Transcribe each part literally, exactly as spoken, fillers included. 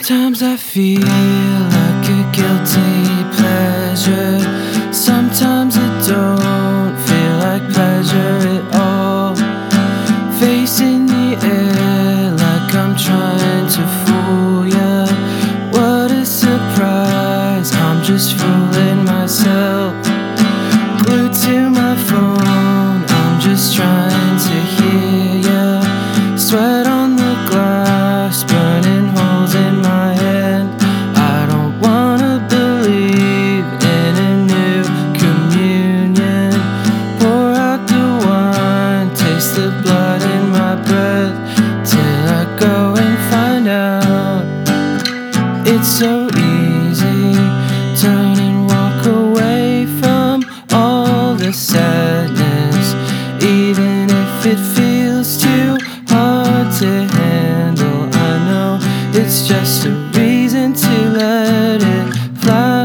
Sometimes I feel like a guilty pleasure. Sometimes it don't feel like pleasure at all. Facing the air like I'm trying to fool ya. What a surprise, I'm just fooling myself. Glued to my phone, I'm just trying to hear ya. Sweat on the glass, burning holes in my hand. I don't wanna believe in a new communion. Pour out the wine, taste the blood in my breath, till I go and find out. It's so easy, turn and walk away from all the sadness, even if it feels too hard to handle. I know it's just a reason to let it fly.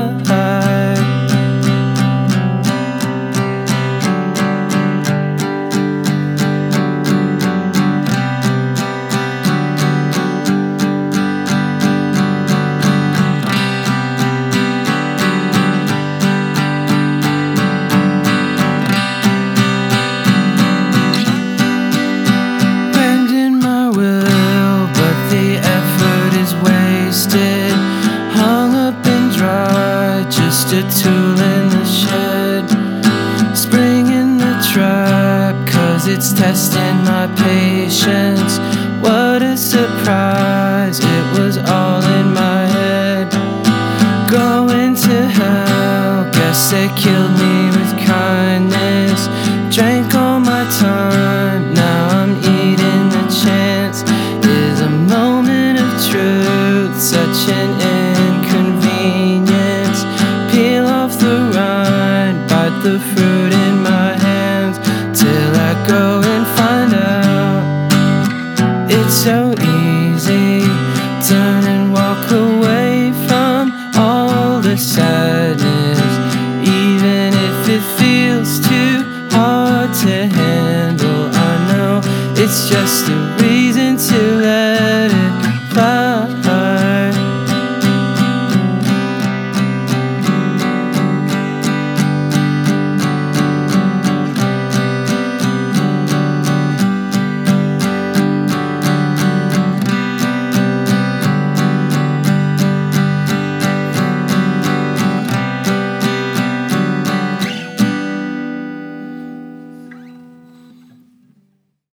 Hung up and dry, just a tool in the shed. Spring in the trap, cause it's testing my patience. What a surprise, it was all in my head. Going to hell, guess they killed me with kindness. Drank all my time, now I'm eating the chance. Is a moment of truth such an inconvenience? Peel off the rind, bite the fruit in my hands, till I go and find out. It's so easy, turn and walk away from all the sadness, even if it feels too hard to handle. I know it's just a